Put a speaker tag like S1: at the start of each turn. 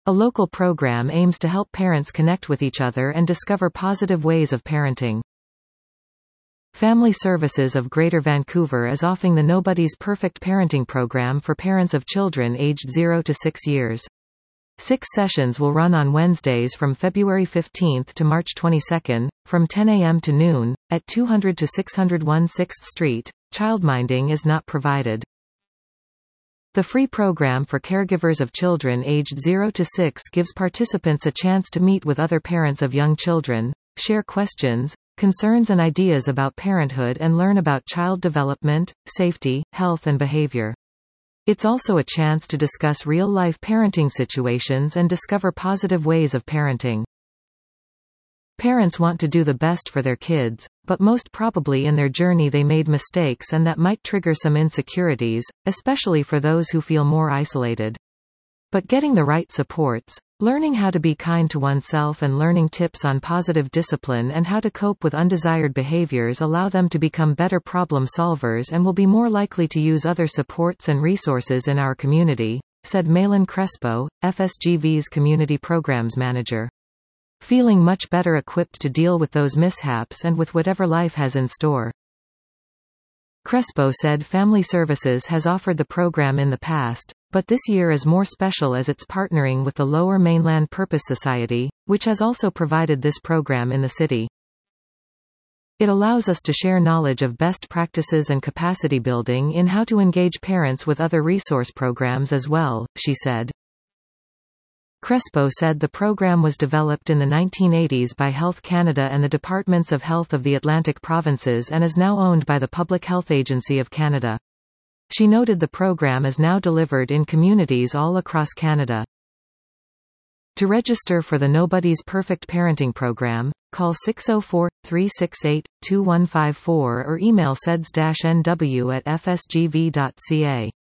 S1: A local program aims to help parents connect with each other and discover positive ways of parenting. Family Services of Greater Vancouver is offering the Nobody's Perfect Parenting program for parents of children aged 0 to 6 years. 6 sessions will run on Wednesdays from February 15 to March 22, from 10 a.m. to noon, at 200 to 601 6th Street. Childminding is not provided. The free program for caregivers of children aged 0 to 6 gives participants a chance to meet with other parents of young children, share questions, concerns and ideas about parenthood and learn about child development, safety, health and behavior. It's also a chance to discuss real-life parenting situations and discover positive ways of parenting. Parents want to do the best for their kids, but most probably in their journey they made mistakes and that might trigger some insecurities, especially for those who feel more isolated. But getting the right supports, learning how to be kind to oneself and learning tips on positive discipline and how to cope with undesired behaviors allow them to become better problem solvers and will be more likely to use other supports and resources in our community, said Malin Crespo, FSGV's Community Programs Manager. Feeling much better equipped to deal with those mishaps and with whatever life has in store. Crespo said Family Services has offered the program in the past, but this year is more special as it's partnering with the Lower Mainland Purpose Society, which has also provided this program in the city. It allows us to share knowledge of best practices and capacity building in how to engage parents with other resource programs as well, she said. Crespo said the program was developed in the 1980s by Health Canada and the Departments of Health of the Atlantic Provinces and is now owned by the Public Health Agency of Canada. She noted the program is now delivered in communities all across Canada. To register for the Nobody's Perfect Parenting program, call 604-368-2154 or email seds-nw@fsgv.ca.